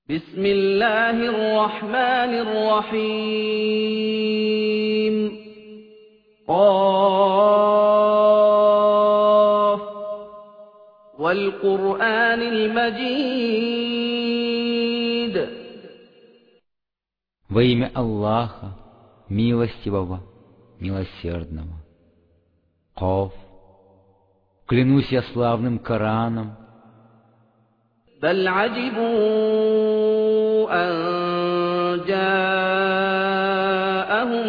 بسم الله الرحمن الرحيم قاف والقرآن المجيد. Во имя Аллаха, милостивого, милосердного. Каф. Клянусь я славным Кораном. بل عجبوا أن جاءهم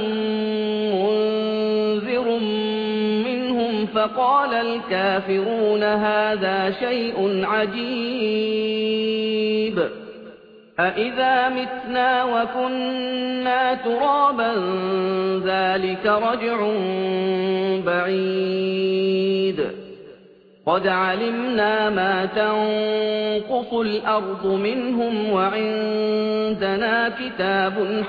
منذر منهم فقال الكافرون هذا شيء عجيب أإذا متنا وكنا ترابا ذلك رجع بعيد قد علمنا ما تنقص الأرض منهم وعندنا كتاب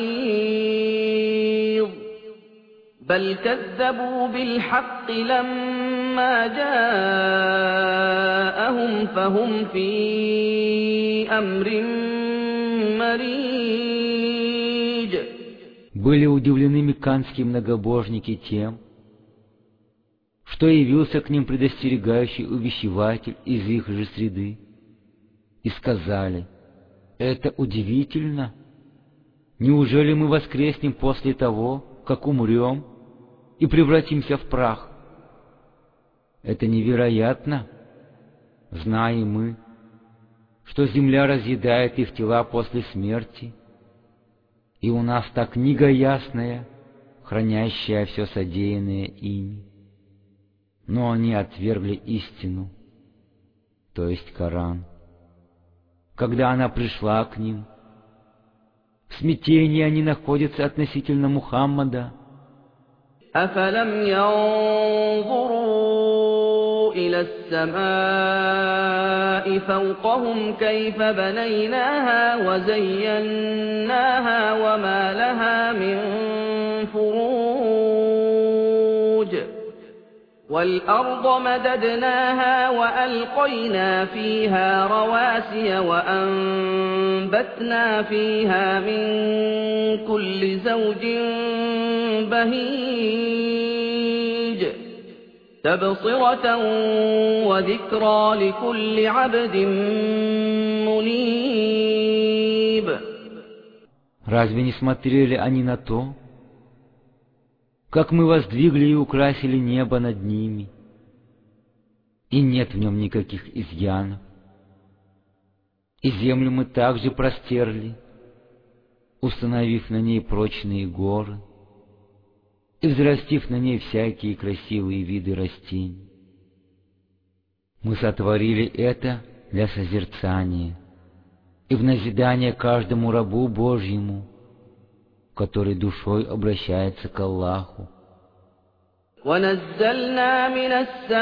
حفيظ بل كذبوا بالحق لما جاءهم فهم في أمر مريج. Были удивлены мекканские многобожники тем, что явился к ним предостерегающий увещеватель из их же среды, и сказали: «Это удивительно! Неужели мы воскреснем после того, как умрем, и превратимся в прах? Это невероятно! Знаем мы, что земля разъедает их тела после смерти, и у нас та книга ясная, хранящая все содеянное ими». Но они отвергли истину, то есть Коран. Когда она пришла к ним, в смятении они находятся относительно Мухаммада. أفلم ينظروا إلى السماء فوقهم كيف بنيناها وزيناها وما لها من فروج والأرض مددناها وألقينا فيها رواسي وأنبتنا فيها من كل زوج بهيج تبصرة وذكرى لكل عبد منيب. Разве не смотрели они на то, как мы воздвигли и украсили небо над ними, и нет в нем никаких изъянов? И землю мы также простерли, установив на ней прочные горы и взрастив на ней всякие красивые виды растений. Мы сотворили это для созерцания и в назидание каждому рабу Божьему, который душой обращается к Аллаху. وَنَزَّلْنَا مِنَ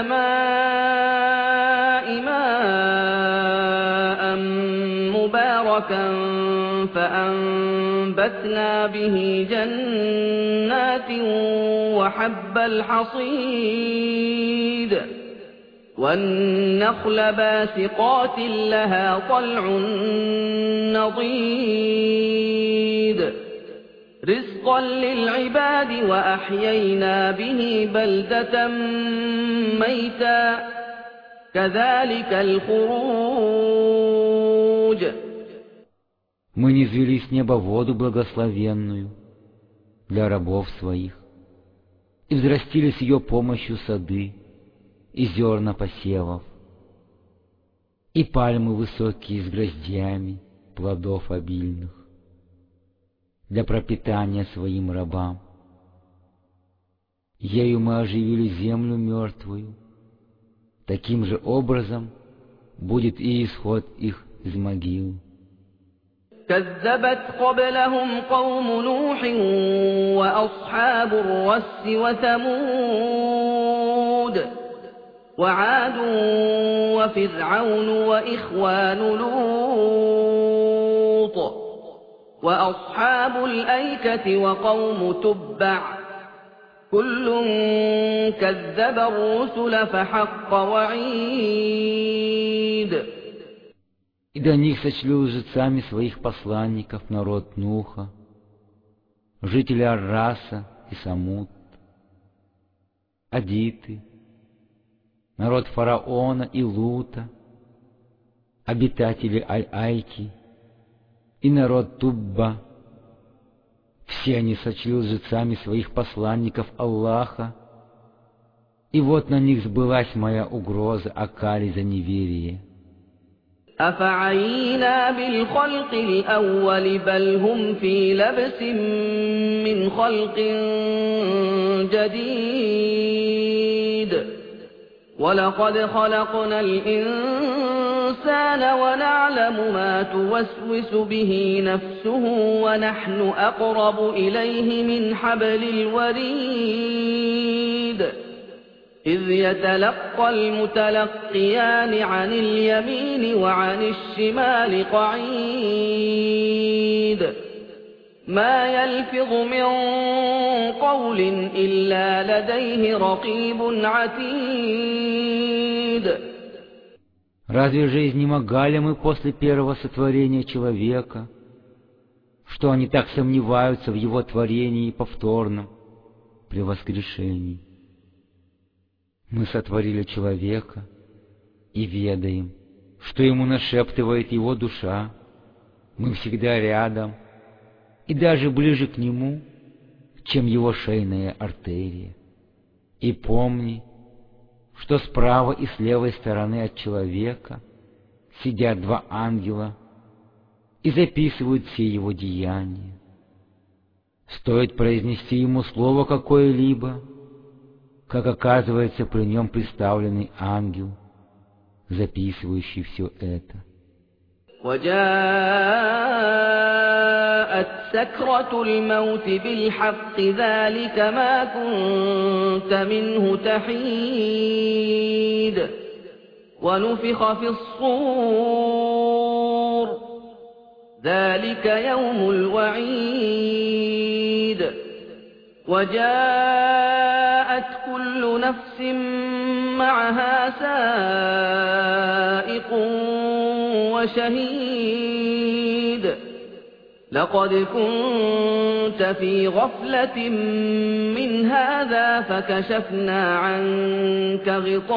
السَّمَاءِ مَاءً مُبَارَكًا فَأَنبَتْنَا بِهِ جَنَّاتٍ وَحَبَّ الْحَصِيدِ وَالنَّخْلَ بَاسِقَاتٍ لَهَا طَلْعٌ نَضِيدٌ رزقا للعباد وأحيينا به بلدة ميتا كذلك الخروج. Мы низвели с неба воду благословенную для рабов своих, и взрастили с ее помощью сады и зерна посевов, и пальмы высокие с гроздьями плодов обильных, для пропитания своим рабам. Ею мы оживили землю мертвую. Таким же образом будет и исход их из могил. كذبت قبلهم قوم نوح وأصحاب الرس وثمود وعاد وفرعون وإخوان لوط وأصحاب الأيكة وقوم تبع كل كذب الرسل فحق وعيد. И до них сочли лжецами своих посланников народ Нуха, жители Арраса и Самут, Адиты, народ Фараона и Лута, обитатели Аль-Айки и народ Тубба. Все они сочли лжецами своих посланников Аллаха, и вот на них сбылась моя угроза о каре за неверие. أفعينا بالخلق الأول بل هم في لبس من خلق جديد ولقد خلقنا الإنسان ونعلم ما توسوس به نفسه ونحن أقرب إليه من حبل الوريد إذ يتلقى المتلقيان عن اليمين وعن الشمال قعيد ما يلفظ من قول إلا لديه رقيب عتيد. Разве же изнемогали мы после первого сотворения человека, что они так сомневаются в его творении повторном при воскрешении? Мы сотворили человека и ведаем, что ему нашептывает его душа. Мы всегда рядом и даже ближе к нему, чем его шейная артерия. И помни, что справа и с левой стороны от человека сидят два ангела и записывают все его деяния. Стоит произнести ему слово какое-либо, как оказывается при нем представленный ангел, записывающий все это. وجاءت سكرة الموت بالحق ذلك ما كنت منه تحيد ونفخ في الصور ذلك يوم الوعيد وجاءت كل نفس معها سائق وشهيد لقد كنت في غفلة من هذا فكشفنا عنك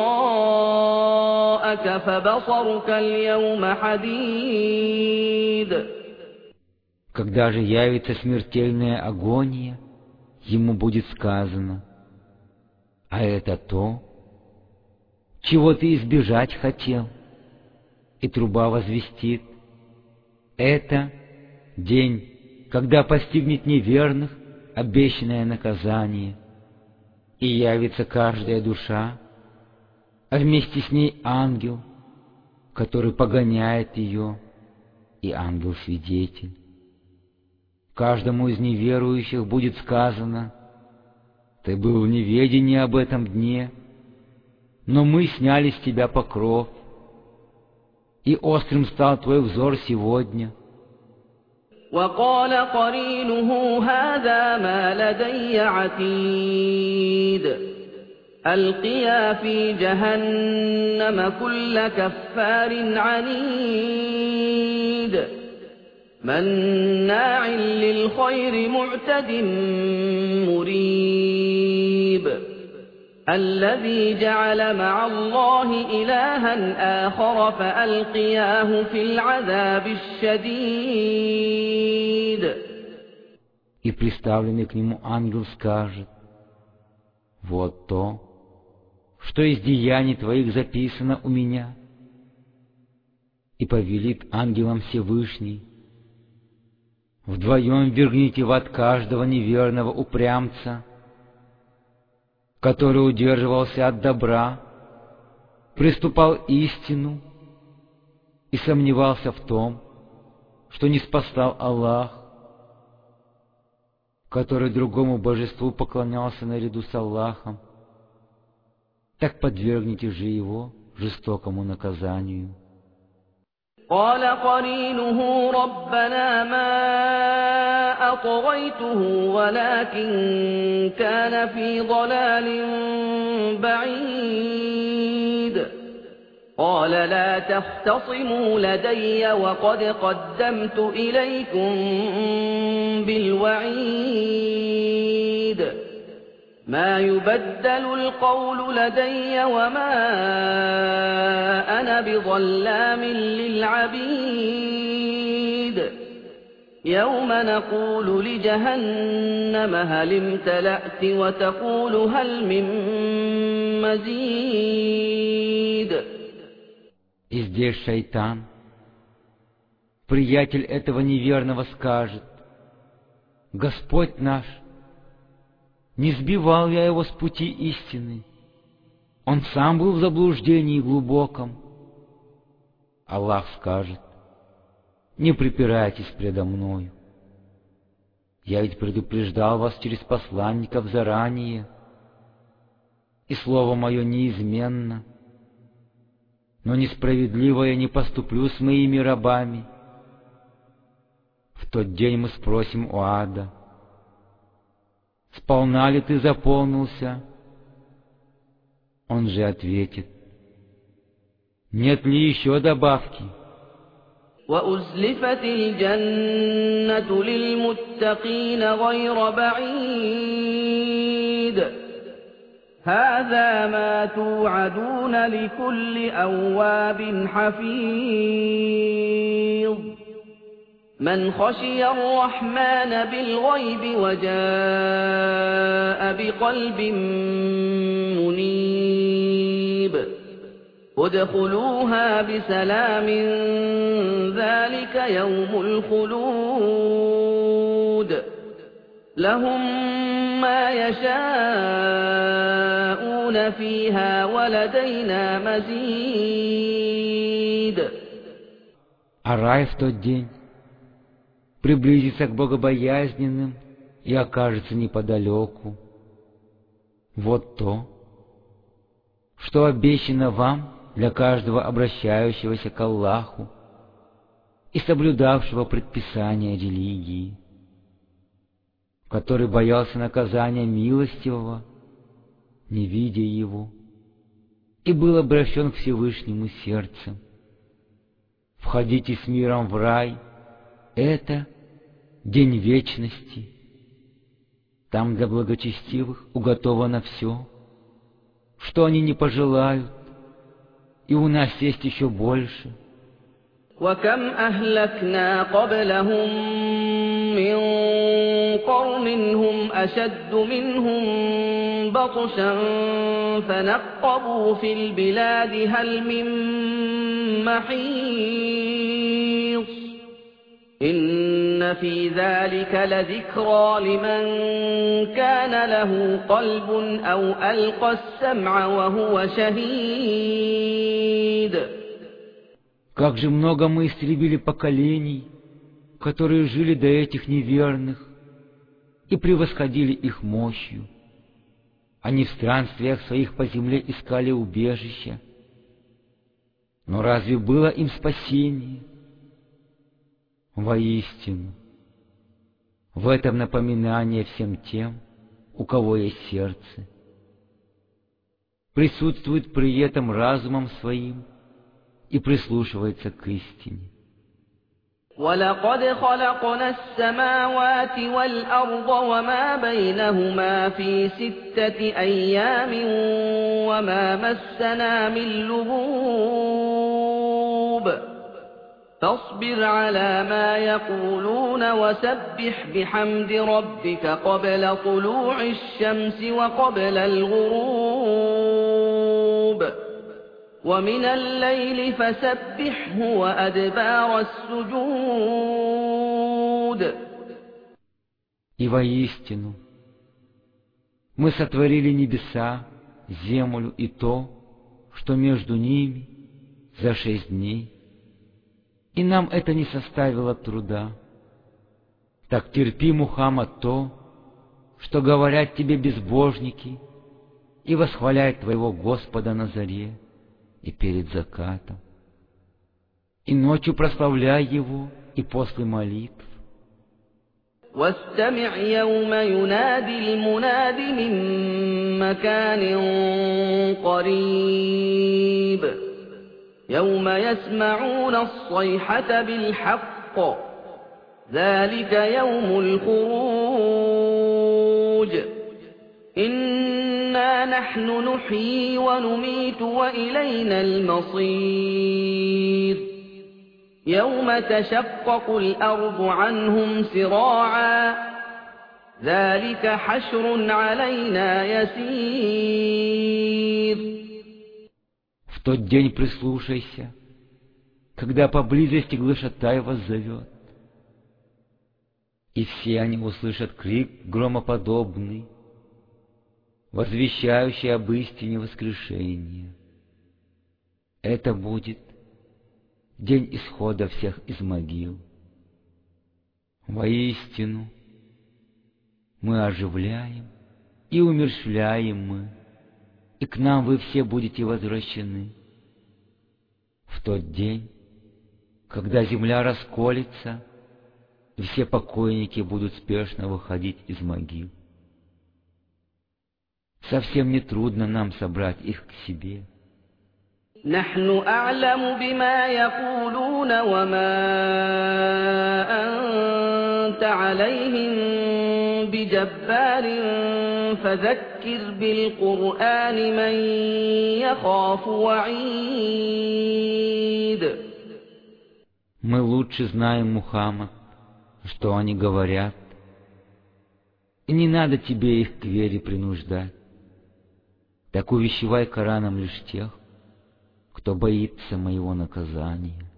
غطاءك فبصرك اليوم حديد. Когда же явится смертельная агония, ему будет сказано: а это то, чего ты избежать хотел. И труба возвестит: это день, когда постигнет неверных обещанное наказание, и явится каждая душа, а вместе с ней ангел, который погоняет ее, и ангел-свидетель. Каждому из неверующих будет сказано: ты был в неведении об этом дне, но мы сняли с тебя покров, и острым стал твой взор сегодня. وقال قرينه هذا ما لدي عتيد ألقيا في جهنم كل كفار عنيد مناع للخير معتد مريب الذي جعل مع الله إلها آخر فألقياه في العذاب الشديد. И приставленный к нему ангел скажет: вот то, что из деяний твоих записано у меня. И повелит ангелам Всевышний: вдвоем вергните в ад каждого неверного упрямца, который удерживался от добра, приступал истину и сомневался в том, что не спасал Аллах, который другому божеству поклонялся наряду с Аллахом, так подвергните же его жестокому наказанию. قال قرينه ربنا ما أطغيته ولكن كان في ضلال بعيد قال لا تختصموا لدي وقد قدمت إليكم بالوعيد ما يبدل القول لدي وما أنا بظلام للعبيد يوم نقول لجهنم هل امتلأت وتقول هل من مزيد. И здесь шайтан, приятель этого неверного, скажет: Господь наш, не сбивал я его с пути истины, он сам был в заблуждении глубоком. Аллах скажет: не припирайтесь предо мною. Я ведь предупреждал вас через посланников заранее, и слово мое неизменно. Но несправедливо я не поступлю с моими рабами. В тот день мы спросим у ада: сполна ли ты заполнился? Он же ответит: нет ли еще добавки? وَأُزْلِفَتِ الْجَنَّةُ لِلْمُتَّقِينَ غَيْرَ بَعِيدٍ هذا ما توعدون لكل أواب حفيظ من خشي الرحمن بالغيب وجاء بقلب منيب ادخلوها بسلام ذلك يوم الخلود لهم ما يشاءون فيها ولدينا مزيد. А рай в тот день приблизится к богобоязненным и окажется неподалеку. Вот то, что обещано вам для каждого обращающегося к Аллаху и соблюдавшего предписания религии, который боялся наказания милостивого, не видя его, и был обращен к Всевышнему сердцем. Входите с миром в рай, это день вечности. Там для благочестивых уготовано все, что они не пожелают, и у нас есть еще больше. وَكَمْ أَهْلَكْنَا قَبْلَهُمْ مِنْ قَرْنٍ هُمْ أَشَدُّ مِنْهُمْ بَطْشًا فَنَقَّبُوا فِي الْبِلَادِ هَلْ مِنْ مَحِيصٍ إِنَّ فِي ذَلِكَ لَذِكْرَى لِمَنْ كَانَ لَهُ قَلْبٌ أَوْ أَلْقَى السَّمْعَ وَهُوَ شَهِيدٌ. Как же много мы истребили поколений, которые жили до этих неверных и превосходили их мощью. Они в странствиях своих по земле искали убежища. Но разве было им спасение? Воистину, в этом напоминание всем тем, у кого есть сердце. Присутствует при этом разумом своим и прислушивается к истине. وَلَقَدْ خَلَقْنَا السَّمَاوَاتِ وَالْأَرْضَ وَمَا بَيْنَهُمَا فِي 6 أَيَّامٍ وَمَا مَسَّنَا مِن لُّغُوبٍ فاصبر على ما يقولون وسبح بحمد ربك قبل طلوع الشمس وقبل الغروب ومن الليل فسبحه وأدبار السجود. И воистину, мы сотворили небеса, землю и то, что между ними, за 6 дней, и нам это не составило труда. Так терпи, Мухаммад, то, что говорят тебе безбожники, и восхваляй твоего Господа на заре и перед закатом, и ночью прославляй Его и после молитв. واستمع يوم ينادي المناد من مكان قريب يوم يسمعون الصيحة بالحق ذلك يوم الخروج إنا نحن نحيي ونميت وإلينا المصير يوم تشقق الأرض عنهم سراعا ذلك حشر علينا يسير. В тот день прислушайся, когда поблизости глашатай вас зовет, и все они услышат крик громоподобный, возвещающий об истине воскрешения. Это будет день исхода всех из могил. Воистину, мы оживляем и умерщвляем мы, и к нам вы все будете возвращены. В тот день, когда земля расколется, и все покойники будут спешно выходить из могил. Совсем не трудно нам собрать их к себе. نحن أعلم بما يقولون وما أنت عليهم بجبار فذكر بالقرآن من يخاف وعيد. Мы лучше знаем, Мухаммад, что они говорят, и не надо тебе их к вере принуждать. Так увещевай Кораном лишь тех, кто боится моего наказания.